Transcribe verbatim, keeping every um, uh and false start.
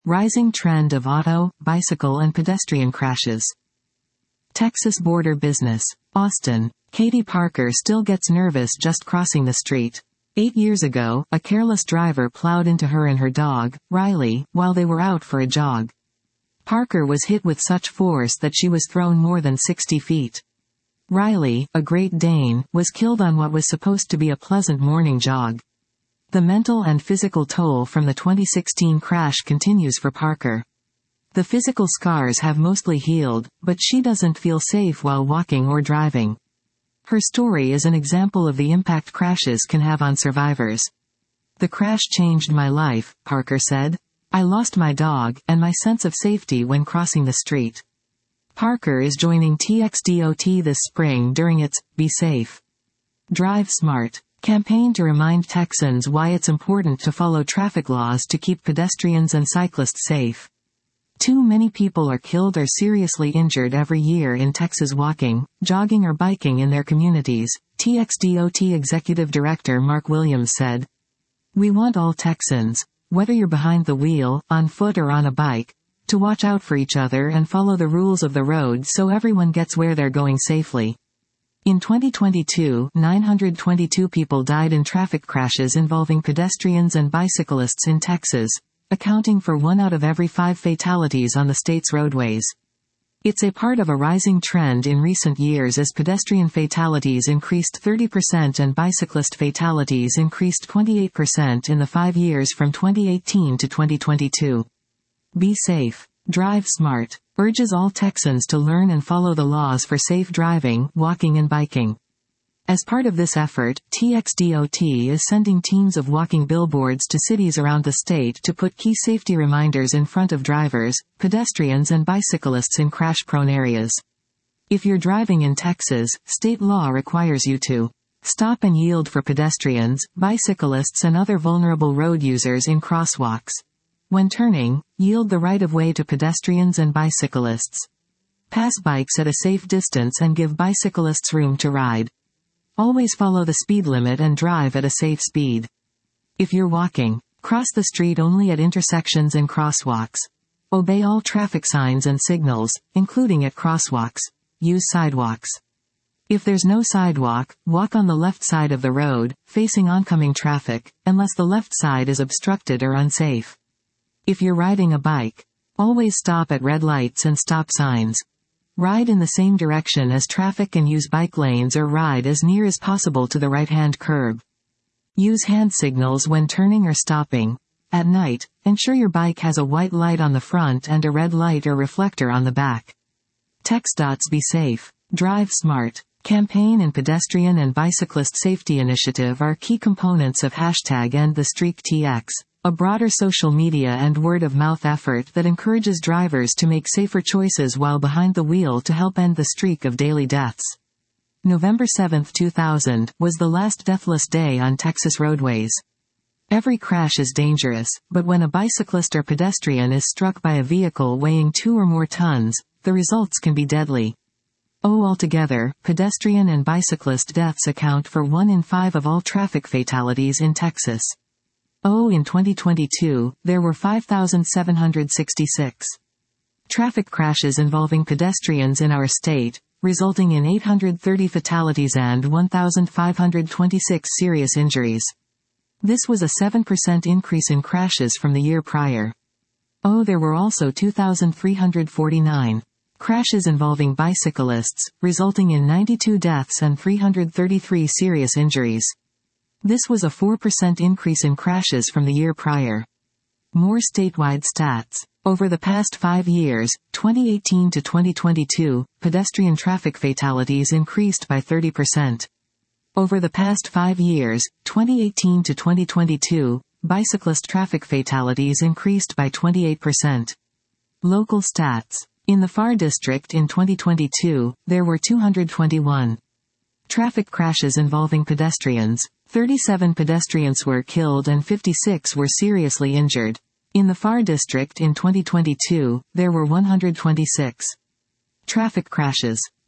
Rising trend of auto, bicycle and pedestrian crashes. Texas border business. Austin. Katie Parker still gets nervous just crossing the street. Eight years ago, a careless driver plowed into her and her dog, Riley, while they were out for a jog. Parker was hit with such force that she was thrown more than sixty feet. Riley, a Great Dane, was killed on what was supposed to be a pleasant morning jog. The mental and physical toll from the twenty sixteen crash continues for Parker. The physical scars have mostly healed, but she doesn't feel safe while walking or driving. Her story is an example of the impact crashes can have on survivors. "The crash changed my life," Parker said. "I lost my dog, and my sense of safety when crossing the street." Parker is joining T X D O T this spring during its Be Safe, Drive Smart campaign to remind Texans why it's important to follow traffic laws to keep pedestrians and cyclists safe. Too many people are killed or seriously injured every year in Texas walking, jogging or biking in their communities, T X D O T Executive Director Mark Williams said. "We want all Texans, whether you're behind the wheel, on foot or on a bike, to watch out for each other and follow the rules of the road so everyone gets where they're going safely." In twenty twenty-two, nine hundred twenty-two people died in traffic crashes involving pedestrians and bicyclists in Texas, accounting for one out of every five fatalities on the state's roadways. It's a part of a rising trend in recent years as pedestrian fatalities increased thirty percent and bicyclist fatalities increased twenty-eight percent in the five years from twenty eighteen to twenty twenty-two. Be Safe, Drive Smart urges all Texans to learn and follow the laws for safe driving, walking and biking. As part of this effort, T X D O T is sending teams of walking billboards to cities around the state to put key safety reminders in front of drivers, pedestrians and bicyclists in crash-prone areas. If you're driving in Texas, state law requires you to stop and yield for pedestrians, bicyclists and other vulnerable road users in crosswalks. When turning, yield the right-of-way to pedestrians and bicyclists. Pass bikes at a safe distance and give bicyclists room to ride. Always follow the speed limit and drive at a safe speed. If you're walking, cross the street only at intersections and crosswalks. Obey all traffic signs and signals, including at crosswalks. Use sidewalks. If there's no sidewalk, walk on the left side of the road, facing oncoming traffic, unless the left side is obstructed or unsafe. If you're riding a bike, always stop at red lights and stop signs. Ride in the same direction as traffic and use bike lanes or ride as near as possible to the right-hand curb. Use hand signals when turning or stopping. At night, ensure your bike has a white light on the front and a red light or reflector on the back. TxDOT's Be Safe, Drive Smart campaign and pedestrian and bicyclist safety initiative are key components of hashtag End the Streak T X, a broader social media and word-of-mouth effort that encourages drivers to make safer choices while behind the wheel to help end the streak of daily deaths. November seventh two thousand, was the last deathless day on Texas roadways. Every crash is dangerous, but when a bicyclist or pedestrian is struck by a vehicle weighing two or more tons, the results can be deadly. Oh, altogether, pedestrian and bicyclist deaths account for one in five of all traffic fatalities in Texas. Oh, in twenty twenty-two, there were five thousand seven hundred sixty-six traffic crashes involving pedestrians in our state, resulting in eight hundred thirty fatalities and one thousand five hundred twenty-six serious injuries. This was a seven percent increase in crashes from the year prior. Oh, there were also two thousand three hundred forty-nine crashes involving bicyclists, resulting in ninety-two deaths and three hundred thirty-three serious injuries. This was a four percent increase in crashes from the year prior. More statewide stats. Over the past five years, twenty eighteen to twenty twenty-two, pedestrian traffic fatalities increased by thirty percent. Over the past five years, twenty eighteen to twenty twenty-two, bicyclist traffic fatalities increased by twenty-eight percent. Local stats. In the F A R district in twenty twenty-two, there were two hundred twenty-one traffic crashes involving pedestrians. thirty-seven pedestrians were killed and fifty-six were seriously injured. In the F A R district in twenty twenty-two, there were one hundred twenty-six traffic crashes.